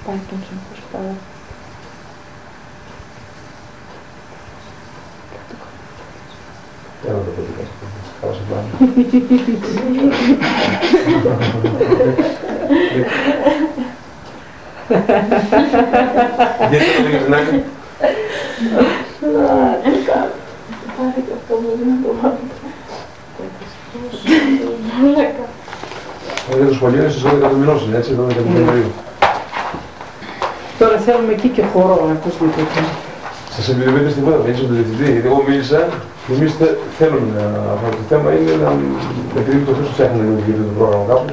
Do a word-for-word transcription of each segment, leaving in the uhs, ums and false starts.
Πάει τον συνεχώς πάρα. Δεν θα το πετύχεις. Καλά σε πλάνο. Γιατί το πήγες την άκρη. Πάρε και αυτό μου δεν το βάλω. Για το σχολείο είναι στις δώδεκα του μηνός, έτσι, δώδεκα του Νοεμβρίου. Τώρα θέλουμε εκεί και χορό, να ακούς με τέτοια. Σας επιβεβαιώνει τίποτα, δεν είσαι τον διευθυντή, γιατί εγώ μίλησα και εμείς θέλουμε να... Αυτό το θέμα είναι να... Επειδή το Χρήστο ψάχνει να γίνει το πρόγραμμα κάπως.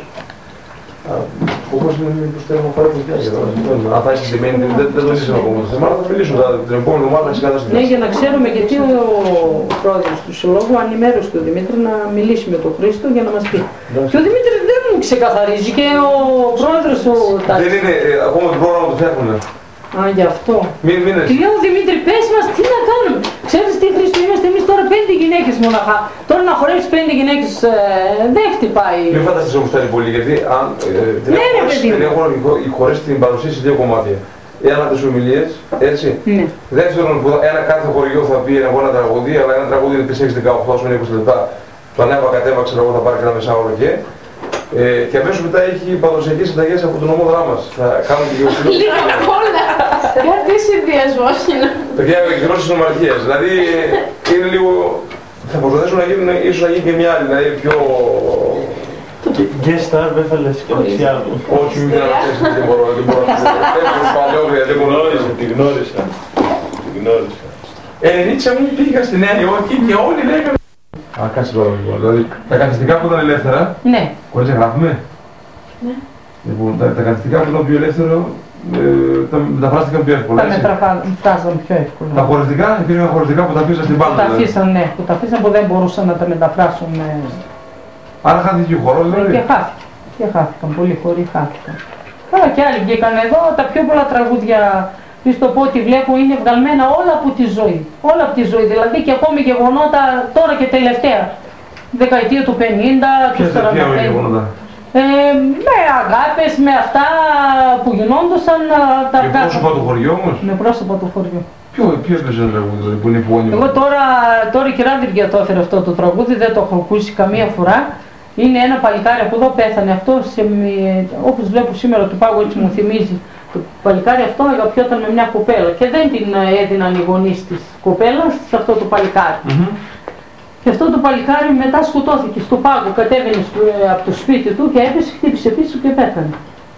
Όπως είναι μήπως θέλουμε να πάρει το διάρκεια τώρα. Αν θα είσαι δεμένη, δεν το ζήσαμε ακόμα το θέμα, αλλά θα μιλήσουμε την επόμενη εβδομάδα να συγκαταστήσουμε. Ναι, για να ξέρουμε γιατί ο πρόεδρος του Συλλόγου ανημέρωσε τον Δημήτρη να μιλήσει με τον Χρήστο για να μας πει. Και ο Δημήτρης δεν μου ξεκαθαρίζει και ο πρόεδρος του Τάκης. Δεν είναι, ακόμα το πρόγραμμα το φτιάχνουμε. Α, γι' αυτό. Μην, μην και λέω, Δημήτρη, πες μας τι να κάνουμε. Ξέρεις τι, Χρήστο, είμαστε εμείς τώρα πέντε γυναίκες μοναχά. Τώρα να χορεύεις πέντε γυναίκες ε, δεν χτυπάει. Μην φανταστείς όμως κάτι πολύ, γιατί αν ε, ναι, την έχουν χωρέσει την παρουσίαση σε δύο κομμάτια. Ένα τις ομιλίες, έτσι. Ναι. Δεύτερον, που ένα κάθε χωριό θα πει ένα ένα τραγούδι, αλλά ένα τραγούδι είναι τέσσερα δεκαοκτώ με είκοσι λεπτά. Το ανέβα κατέβα, ξέρω εγώ, θα πάρει και ένα μεσάωρο και. Ε, και αμέσως μετά έχει παραδοσιακές συνταγές από τον ομόδρά μας. Θα κάνουν και γεωσυνό. Λίγα όλα. Γιατί συνδυασμός είναι. Παιδιά, εκδηλώσεις νομαρχίας. Δηλαδή είναι λίγο... Θα προσπαθήσουν να γίνουν, ίσως να γίνει και μια άλλη, δηλαδή πιο... Guest star δεν θα λες και δεξιά μου. Όχι, μην αναφέρεις, δεν μπορώ, δεν μπορώ. Έχω παλαιόγρια, δεν μπορώ. Τη γνώρισα, τη γνώρισα. Ε, Νίτσα μου πήγα στη Νέα Υόρκη και όλοι λέγανε... Α, κάτσε τώρα λοιπόν, δηλαδή τα καθιστικά που ήταν ελεύθερα, ναι. Χωρίς να γράφουμε. Ναι. Λοιπόν, τα, τα καθιστικά που ήταν πιο ελεύθερο, ε, τα μεταφράστηκαν πιο εύκολα. Τα μεταφράζαν πιο εύκολα. Τα χωριστικά, υπήρχαν χωριστικά που τα αφήσαν στην πάντα. Τα αφήσαν, ναι, που τα αφήσαν που δεν μπορούσαν να τα μεταφράσουν. Άρα χάθηκε ο χορός, δηλαδή. Και χάθηκε. Και χάθηκαν, πολλοί χωρί χάθηκαν. Καλά και άλλοι βγήκαν εδώ, τα πιο πολλά τραγούδια, πεις το πω ότι βλέπω, είναι βγαλμένα όλα από τη ζωή. Όλα από τη ζωή, δηλαδή και ακόμη γεγονότα τώρα και τελευταία. Δεκαετία του πενήντα, του σαράντα πέντε. Ε, με αγάπες, με αυτά που γινόντουσαν τα με πρόσωπα του χωριού όμως. Με πρόσωπα του χωριού. Ποιο, ποιο έπαιζε ένα τραγούδι δηλαδή, που είναι επώνυμο. Εγώ τώρα, τώρα η κυρία Βυργία το έφερε αυτό το τραγούδι, δεν το έχω ακούσει καμία φορά. Είναι ένα παλικάρι από εδώ πέθανε αυτό, σε, όπως βλέπω σήμερα του πάγου έτσι μου θυμίζει. Το παλικάρι αυτό αγαπιόταν με μια κοπέλα και δεν την έδιναν οι γονείς της κοπέλας σε αυτό το παλικάρι. Mm-hmm. Και αυτό το παλικάρι μετά σκοτώθηκε στο πάγο, κατέβαινε από το σπίτι του και έπεσε, χτύπησε πίσω και πέθανε.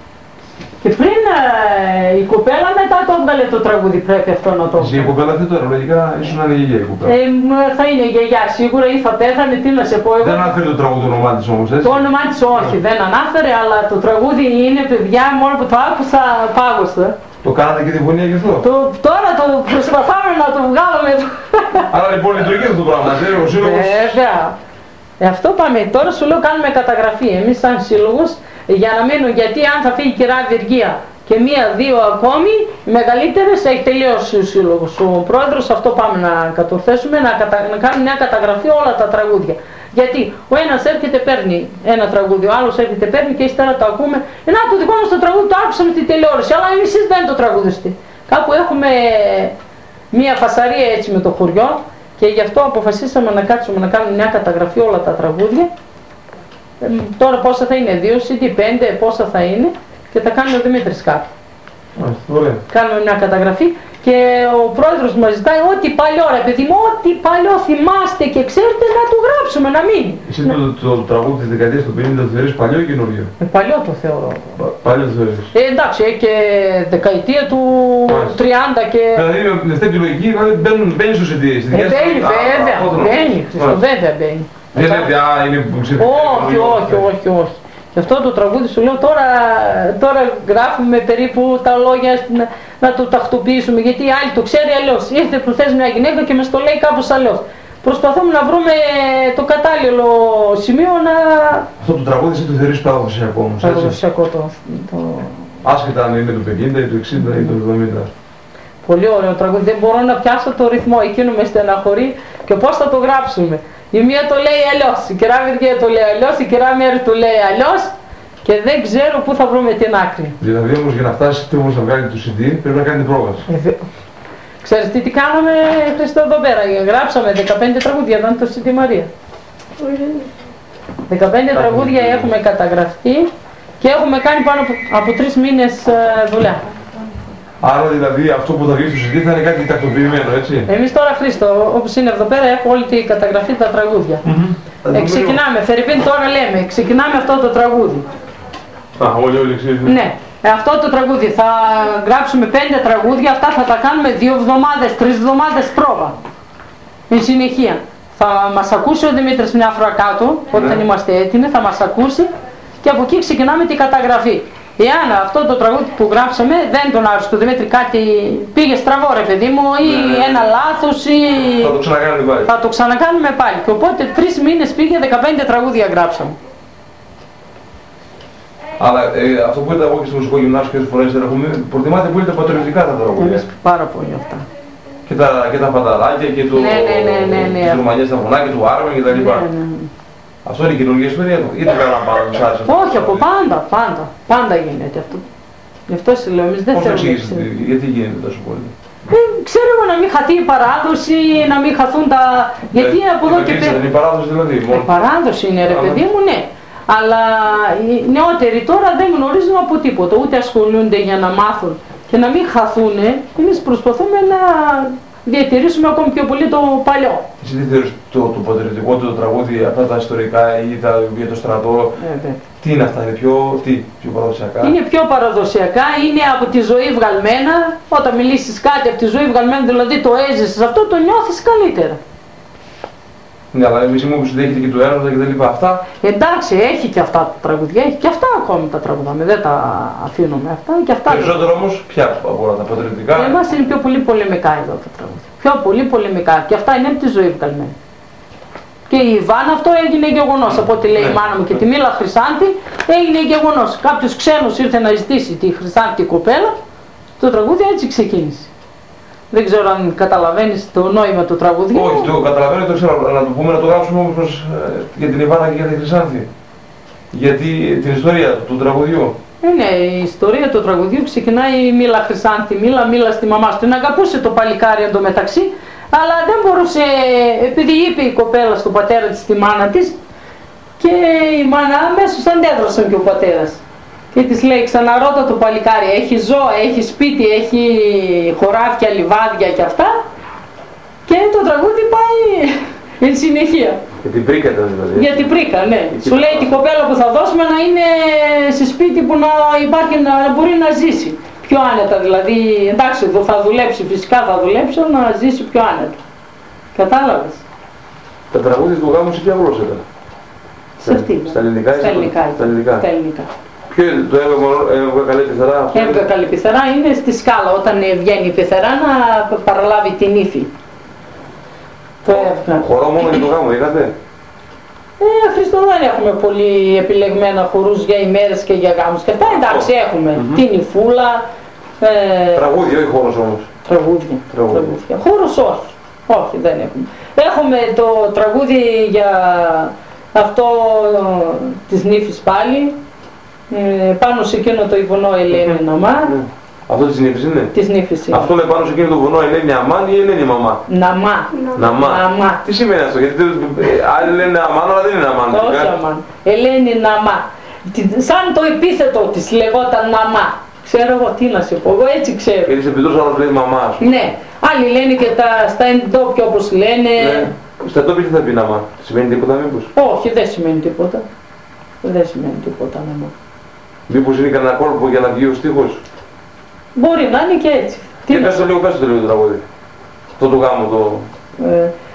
Και πριν ε, η κοπέλα μετά το έβγαλε το τραγούδι, πρέπει αυτό να το βγάλει. Η κοπέλα αυτή τώρα, λογικά ίσως να είναι γιαγιά η κοπέλα. Ε, θα είναι γιαγιά σίγουρα ή θα πέθανε, τι να σε πω εγώ. Δεν αναφέρει το τραγούδι το όνομά της όμως, έτσι. Το όνομά της όχι, δεν ανάφερε, αλλά το τραγούδι είναι, παιδιά, μόνο που το άκουσα πάγωσα. Το κάνατε και τη γωνία γι' αυτό. Το, τώρα το προσπαθάμε να το βγάλουμε. Άρα λοιπόν λειτουργεί αυτό το πράγμα, δεν ο σύλλογος. Βέβαια. Ε, αυτό πάμε. Τώρα σου λέω κάνουμε καταγραφή. Εμείς σαν σύλλογος, για να μείνουν, γιατί αν θα φύγει η κυρία Βυργία και μία-δύο ακόμη, οι μεγαλύτερες έχει τελειώσει ο σύλλογος. Ο πρόεδρος αυτό πάμε να κατορθέσουμε, να, κατα... να κάνουμε μια καταγραφή όλα τα τραγούδια. Γιατί ο ένας έρχεται παίρνει ένα τραγούδι, ο άλλος έρχεται παίρνει και ύστερα το ακούμε. Ε, να το δικό μας το τραγούδι το άκουσαμε στη τηλεόραση, αλλά εμείς δεν το τραγουδιστεί. Κάπου έχουμε μια φασαρία έτσι με το χωριό και γι' αυτό αποφασίσαμε να κάτσουμε να κάνουμε μια καταγραφή όλα τα τραγούδια. Ε, τώρα πόσα θα είναι, δύο σι ντι, πέντε, πόσα θα είναι και θα κάνει ο Δημήτρης κάτω. Κάνουμε μια καταγραφή και ο πρόεδρος μας ζητάει ό,τι παλιό ρε παιδί μου, ό,τι παλιό θυμάστε και ξέρετε να του γράψουμε, να μείνει. Εσύ το, το, το τραγούδι της δεκαετίας του πενήντα το θεωρείς παλιό ή καινούριο? Ε, παλιό το θεωρώ. Πα, παλιό το θεωρείς. Ε, εντάξει, έχει και δεκαετία του Μάλιστα. τριάντα και... Δηλαδή με αυτή τη λογική μπαίνει στο σι ντι. Ε, μπαίνει βέβαια, μπαίνει, βέβαια μπαίνει. Δεν είναι πια, είναι που ξέρετε. Όχι, όχι, όχι, όχι. Και αυτό το τραγούδι σου λέω τώρα, τώρα γράφουμε περίπου τα λόγια να, να το τακτοποιήσουμε, γιατί η άλλη το ξέρει αλλιώς. Ήρθε προχθές μια γυναίκα και μας το λέει κάπως αλλιώς. Προσπαθούμε να βρούμε το κατάλληλο σημείο να... Αυτό το τραγούδι εσύ το θεωρείς παραδοσιακό όμως, έτσι? Παραδοσιακό το... το... Άσχετα αν είναι το πενήντα ή το εξήντα ή το εβδομήντα. Πολύ ωραίο τραγούδι, δεν μπορώ να πιάσω το ρυθμό, εκείνο με στεναχωρεί και πώς θα το γράψουμε. Η μία το λέει αλλιώς, η κυρία Βυργία το λέει αλλιώς, η κυρία Μέρη το λέει αλλιώς και δεν ξέρω πού θα βρούμε την άκρη. Δηλαδή όμως για να φτάσετε όμως να βγάλετε το σι ντι πρέπει να κάνετε πρόβαση. Ε, Ξέρεις τι, τι κάναμε, Χριστό, εδώ πέρα. Γράψαμε δεκαπέντε τραγούδια, ήταν το σι ντι Μαρία. δεκαπέντε τραγούδια έχουμε καταγραφεί και έχουμε κάνει πάνω από, από τρεις μήνες ε, δουλειά. Άρα δηλαδή αυτό που θα βγει στο σι ντι θα είναι κάτι τακτοποιημένο, έτσι. Εμείς τώρα, Χρήστο, όπως είναι εδώ πέρα, έχω όλη την καταγραφή τα τραγούδια. Mm-hmm. Ε, ξεκινάμε, Φερρυπίν τώρα λέμε, ξεκινάμε αυτό το τραγούδι. Α, όλοι όλοι ξέρετε. Ναι, ε, αυτό το τραγούδι θα γράψουμε πέντε τραγούδια, αυτά θα τα κάνουμε δύο εβδομάδες, τρεις εβδομάδες πρόβα. Εν συνεχεία. Θα μας ακούσει ο Δημήτρης μια φορά κάτω, όταν ναι. είμαστε έτοιμοι, θα μας ακούσει και από εκεί ξεκινάμε την καταγραφή. Εάν αυτό το τραγούδι που γράψαμε δεν τον άρεσε του Δημήτρη, κάτι πήγε στραβό ρε παιδί μου ή ναι, ναι. ένα λάθος ή... Θα το ξανακάνουμε πάλι. Θα το ξανακάνουμε πάλι. Και οπότε τρεις μήνες πήγε, δεκαπέντε τραγούδια γράψαμε. Αλλά ε, αυτό που είδα εγώ και στο μουσικό γυμνάσιο και τις φορές έχουμε, προτιμάτε πολύ τα πατριωτικά τα τραγούδια. Εμείς πάρα πολύ αυτά. Και τα, και τα φανταράκια και το, ναι, ναι, ναι, ναι, ναι. τις Ρουμανιές στα βουνά και του Άρμεν και τα λοιπά. Ναι, ναι, ναι. Αυτό είναι η καινούργια ιστορία του ή το κάναμε πάνω τους άρεσε. Όχι, από πάντα, πάντα, πάντα γίνεται αυτό. Γι' αυτό σε λέω, εμείς δεν θέλουμε. Πώς εξηγήσετε, γιατί γίνεται τόσο πολύ. Ε, ξέρω εγώ να μην χαθεί η παράδοση, να μην χαθούν τα... γιατί ε, από εδώ και πέρα... Είναι η παράδοση δηλαδή. Μόνο... Η παράδοση είναι ρε παιδί μου, ναι. Αλλά οι νεότεροι τώρα δεν γνωρίζουν από τίποτα, ούτε ασχολούνται για να μάθουν και να μην χαθούν. Εμείς προσπαθούμε να διατηρήσουμε ακόμη πιο πολύ το παλιό. Εσύ τι θεωρείς το, το πατριωτικό του το τραγούδι, αυτά τα ιστορικά ή τα, για το στρατό, ε, τι είναι αυτά, είναι πιο, τι, πιο παραδοσιακά. Είναι πιο παραδοσιακά, είναι από τη ζωή βγαλμένα. Όταν μιλήσεις κάτι από τη ζωή βγαλμένα, δηλαδή το έζησες αυτό, το νιώθεις καλύτερα. Ναι, αλλά εμείς μου είπες ότι έχετε και το έρωτα και τα λοιπά αυτά. Εντάξει, έχει και αυτά τα τραγουδιά, έχει και αυτά ακόμη τα τραγουδάμε, δεν τα αφήνουμε αυτά. Και αυτά περισσότερο όμως, ποια από όλα τα πατριωτικά. Για εμάς είναι πιο πολύ πολεμικά εδώ τα τραγουδιά. Πιο πολύ πολεμικά και αυτά είναι από τη ζωή βγαλμένα. Και η Ιβάνα αυτό έγινε γεγονός, από ό,τι λέει ναι, η μάνα μου, και τη Μίλα Χρυσάντη έγινε γεγονός. Κάποιος ξένος ήρθε να ζητήσει τη Χρυσάντη κοπέλα, το τραγούδι έτσι ξεκίνησε. Δεν ξέρω αν καταλαβαίνεις το νόημα του τραγουδιού. Όχι, το καταλαβαίνω, το ξέρω, να το πούμε, να το γράψουμε όμως ε, για την Ιβάνα και για τη Χρυσάνθη. Γιατί την ιστορία του τραγουδιού. Ε, ναι, η ιστορία του τραγουδιού ξεκινάει η Μίλα Χρυσάνθη, Μίλα, Μίλα στη μαμά σου. Την αγαπούσε το παλικάρι εντωμεταξύ, αλλά δεν μπορούσε, επειδή είπε η κοπέλα στον πατέρα της, στη μάνα της, και η μάνα αμέσως αντέδρασαν και ο πατέρας. Και της λέει, ξαναρώτα το παλικάρι, έχει ζώα, έχει σπίτι, έχει χωράφια, λιβάδια και αυτά. Και το τραγούδι πάει εν συνεχεία. Για την πρίκα ήταν δηλαδή. Για την πρίκα, ναι. Σου λέει την κοπέλα που θα δώσουμε να είναι σε σπίτι που να υπάρχει, να μπορεί να ζήσει. Πιο άνετα δηλαδή, εντάξει εδώ θα δουλέψει, φυσικά θα δουλέψει, να ζήσει πιο άνετα. Κατάλαβες. Τα τραγούδια του γάμου σε ποια γλώσσα ήταν? Σε αυτή. Στα ελληνικά ή στα ελληνικά. Στα ελληνικά. Στα ελληνικά. Ποιο είναι το έβγα καλή πεθερά? Έβγα καλή πεθερά είναι στη σκάλα, όταν βγαίνει η πεθερά να παραλάβει την ύφη. Το έβγα. Χορό μόνο για το γάμο είχατε? Ε, Χριστό, δεν έχουμε πολύ επιλεγμένα χορούς για ημέρες και για γάμους. Και αυτά εντάξει έχουμε. Mm-hmm. Την υφούλα. Ε, τραγούδια, όχι χώρος όμως. Τραγούδια. Τραγούδια. τραγούδια. Χώρος όχι. Όχι, δεν έχουμε. Έχουμε το τραγούδι για αυτό της νύφης πάλι. Ε, πάνω σε εκείνο το Ιβωνό Ελένη Ναμά. Mm-hmm. Αυτό της νύφης είναι? Της νύφης είναι. Αυτό με πάνω σε εκείνο το βουνό Ελένη Αμάν ή Ελένη Μαμά? Ναμά. Ναμά. Ναμά. Τι σημαίνει αυτό? Γιατί άλλοι λένε Αμάν αλλά δεν είναι Αμάν. Όχι Αμάν. Ελένη Ναμά. Σαν το επίθετο της λεγόταν Ναμά. Ξέρω εγώ τι να σε πω, εγώ έτσι ξέρω. Γιατί σε πιτούς άλλος λέει Μαμά. Ναι. Άλλοι λένε και τα, στα εντόπια όπως λένε. Ναι. Στα εντόπια τι θα πει Ναμά? Σημαίνει τίποτα μήπως? Όχι, δεν σημαίνει τίποτα. Δεν σημαίνει τίποτα Ναμά. Μήπως είναι κανένα κόλπο για να βγει ο στίχος? Μπορεί να είναι και έτσι. Και πες το λίγο, πες το λίγο το τραγούδι. Αυτό το γάμο το... Ε,